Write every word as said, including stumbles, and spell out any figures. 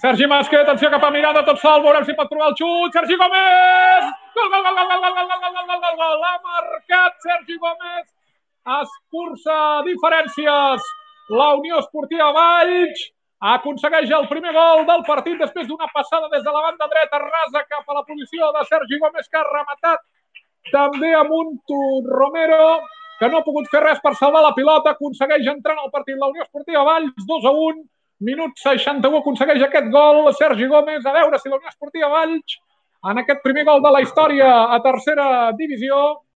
Sergi Masqué, atenció cap a Miranda, tot sol, veurem si pot trobar el xut. Sergi Gómez! Gol, gol, gol, gol, gol, gol, gol, gol, gol, gol, gol. Ha marcat Sergi Gómez. Escurça diferències. La Unió Esportiva Valls aconsegueix el primer gol del partit després d'una passada des de la banda dreta rasa cap a la posició de Sergi Gómez, que ha rematat també amb un Romero, que no ha pogut fer res per salvar la pilota. Aconsegueix entrar en el partit la Unió Esportiva Valls, dos a un. Minut seixanta-u, aconsegueix aquest gol Sergi Gómez. A veure si la Unió Esportiva Valls, en aquest primer gol de la història a tercera divisió,